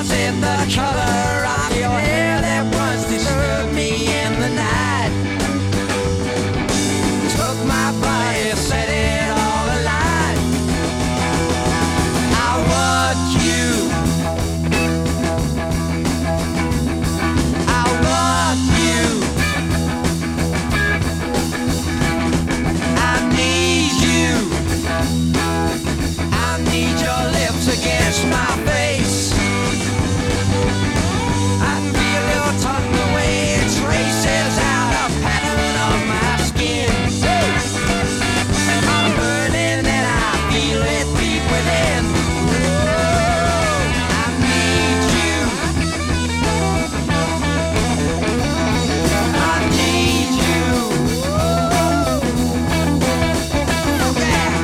Was it the color of your hair that once disturbed me in the night? Took my body, set it all alight. I want you. I want you. I need you. I need your lips against my face. I feel your tongue the way it traces out a pattern on my skin. I'm burning and I feel it deep within. I need you. I need you. Yeah.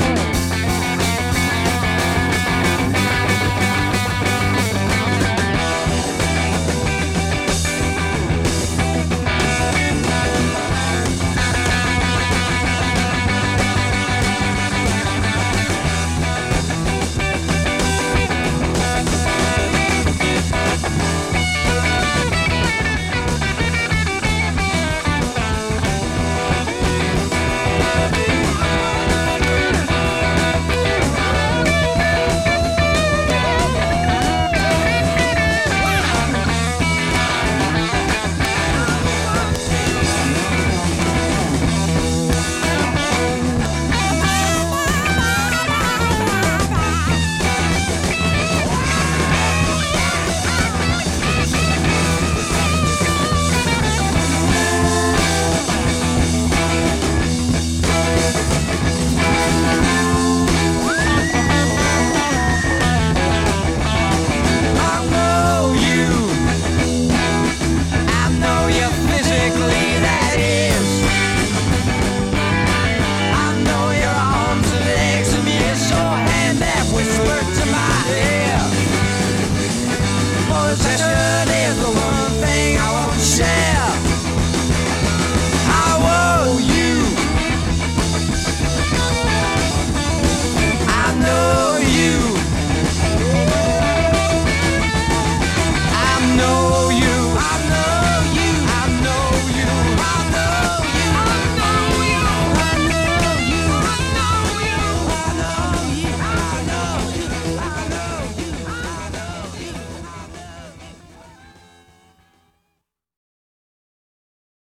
Possession.